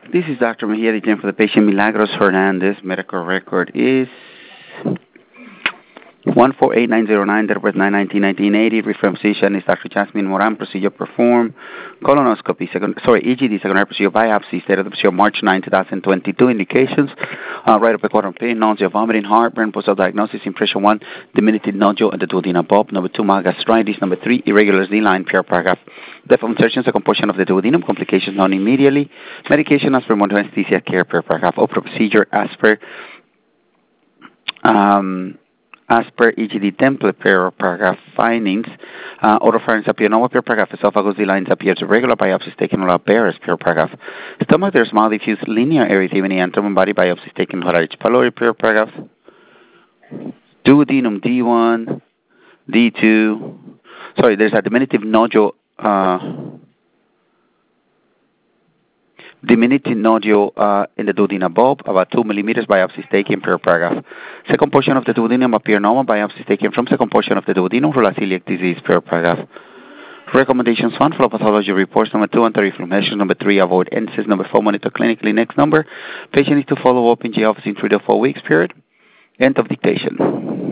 This is Dr. Mejia, the for the patient Milagros Hernandez. Medical record is 148909, date of birth 9/19/1980. Reference physician is Dr. Jasmine Moran. Procedure performed. Colonoscopy, EGD, secondary procedure biopsy, state of the procedure March 9, 2022. Indications, right upper quadrant pain, nausea, vomiting, heartburn. Postal diagnosis, impression 1, diminutive nodule and the duodenum bulb. Number 2, mild gastritis. Number 3, irregular Z-line, pure paragraph. Depth of insertion is a composition of the duodenum. Complications known immediately. Medication as per motor anesthesia care, pure paragraph. Opera procedure as per EGD template, paragraph findings. Oropharynx appear normal, pure paragraph. Esophagus lines appears irregular. Biopsies taken without Barrett's, pure paragraph. Stomach, there's mild diffuse linear erythema. Abdomen, body biopsies taken without H. pylori, pure paragraph. Duodenum D1, D2. Sorry, there's a diminutive nodule. Diminutive nodule in the duodenum bulb, about 2 millimeters. Biopsies taken, per paragraph. Second portion of the duodenum appear normal. Biopsies taken from second portion of the duodenum for celiac disease, per paragraph. Recommendations found for pathology reports. Number 2, anti-inflammation. Number 3, avoid NSAIDs. Number 4, monitor clinically. Next number, patient needs to follow up in the office in 3 to 4 weeks period. End of dictation.